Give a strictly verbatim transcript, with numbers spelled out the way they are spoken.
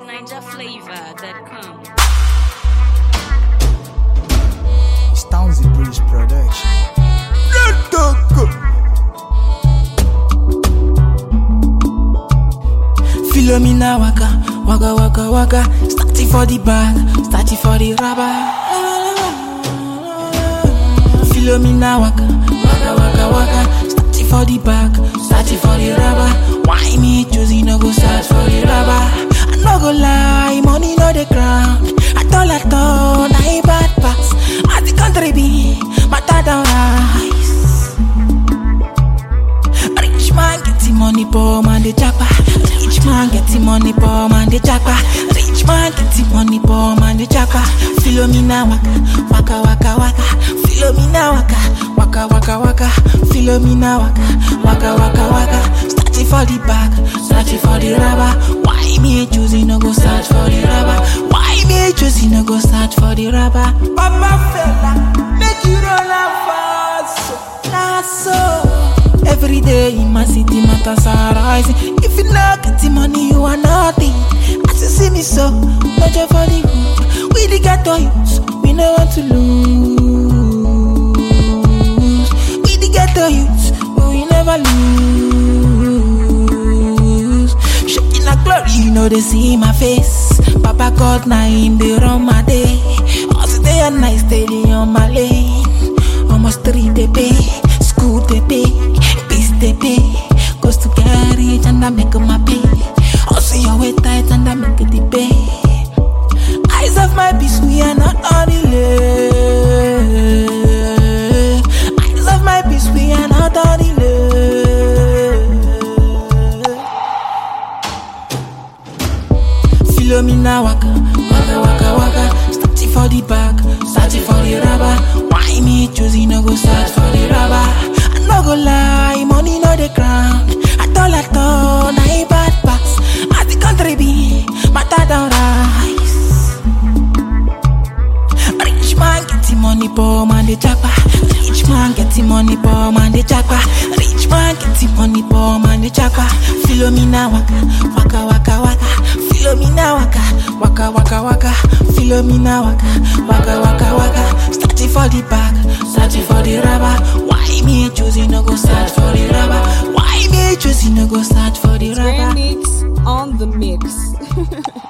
Niger Flavor dot com. It's Townsy Breeze Production. Philomena waka, waka waka waka. Starting for the bag, starting for the rubber. Philomena waka, waka waka waka. Starting for the bag, starting for the rubber. Why me choosing no go search for the rubber? I no go lie, money no the ground. At all at all, na a bad pass. As the country be, matter down rise. Rich man get the money, poor man the japa. Rich man get the money, poor man the japa. Rich man get the money, poor man the japa. Philomena waka, waka waka waka. Philomena waka, waka waka waka. Philomena waka, waka waka waka. Starting for the bag, starting for the rubber. Why me choosing no go search for the rubber? Why me choosing no go search for the rubber? Papa fella, make you roll out fast, nah so. Every day in my city matters are rising. If you not get the money, you are nothing. As you see me so, no job for the hood. We the ghetto youths, we know what to lose. We the ghetto youths, we never lose. Shaking like glory, you know they see my face. Papa God, now him they run my day. Also day and night, steady on my lane. Almost three they pay, school they pay. They pay, goes to carriage and I make my pay. Also your way tight and I make it the pay. Eyes of my peace, we are not on delay. Eyes of my peace, we are not on delay. Philomena waka, waka waka waka. Starting for the bag, starting for the rubber. Why me choosing no go search for the rubber? No go lie, money no the ground. At all at all, na a bad pass. As the country be, matter down rise. Rich man get the money, poor man the japa. Rich man get the money, poor man the japa. Rich man get the money, poor man the japa. Philomena waka, waka waka waka. Philomena waka, waka waka waka. Philomena waka, waka waka waka. Starting for the bag, starting for the rubber. Why me choosing no go search for the rubber? Why me choosing no go search for the rubber? Remix on the mix.